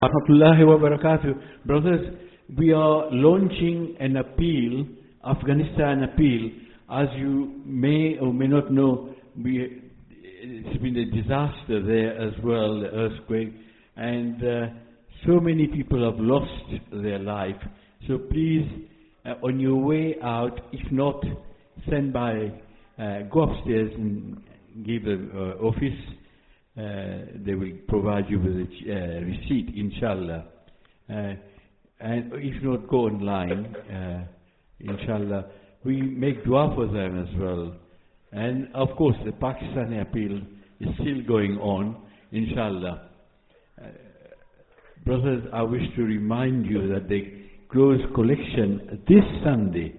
Rahmatullahi wa barakatuh. Brothers, we are launching an appeal, Afghanistan appeal. As you may or may not know, it's been a disaster there as well, the earthquake, and so many people have lost their life. So please, on your way out, if not, send by, go upstairs and give the office. They will provide you with a receipt, inshallah. And if not, go online, inshallah. We make dua for them as well. And of course, the Pakistani appeal is still going on, inshallah. Brothers, I wish to remind you that they close collection this Sunday,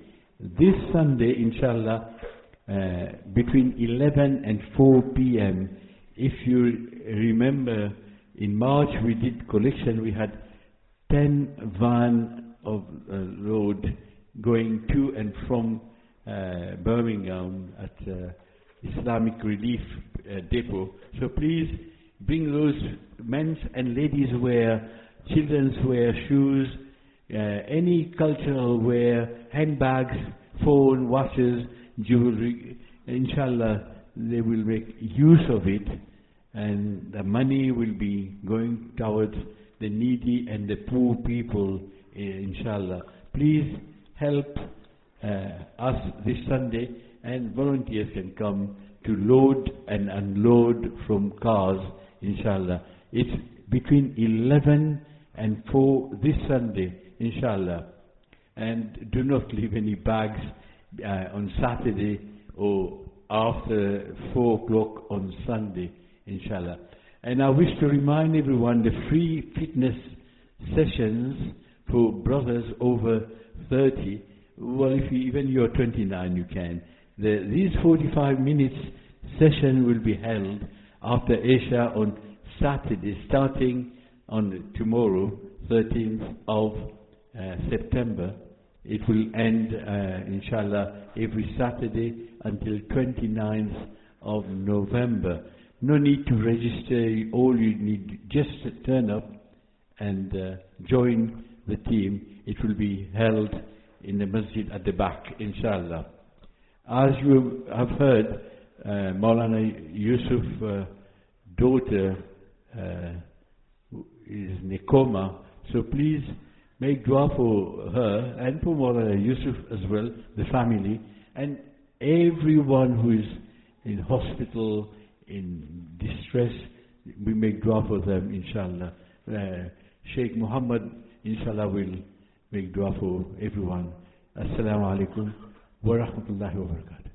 inshallah, between 11 and 4 p.m. If you remember, in March we did collection. We had 10 van of load going to and from Birmingham at Islamic Relief Depot. So please bring those men's and ladies' wear, children's wear, shoes, any cultural wear, handbags, phone, watches, jewelry. Inshallah, they will make use of it, and the money will be going towards the needy and the poor people, inshallah. Please help us this Sunday, and volunteers can come to load and unload from cars, inshallah. It's between 11 and 4 this Sunday, inshallah. And do not leave any bags on Saturday or after 4 o'clock on Sunday, inshallah. And I wish to remind everyone the free fitness sessions for brothers over 30. Well, if even you're 29, you can. These 45 minutes session will be held after Isha on Saturday, starting on tomorrow, 13th of September. It will end, inshallah, every Saturday until 29th of November. No need to register. All you need, just turn up and join the team. It will be held in the masjid at the back, inshallah. As you have heard, Maulana Yusuf's daughter is in a coma, so please make dua for her and for Maulana Yusuf as well, the family, and everyone who is in hospital, in distress. We make dua for them, inshallah. Sheikh Muhammad, inshallah, will make dua for everyone. Assalamu alaikum wa rahmatullahi wa barakatuh.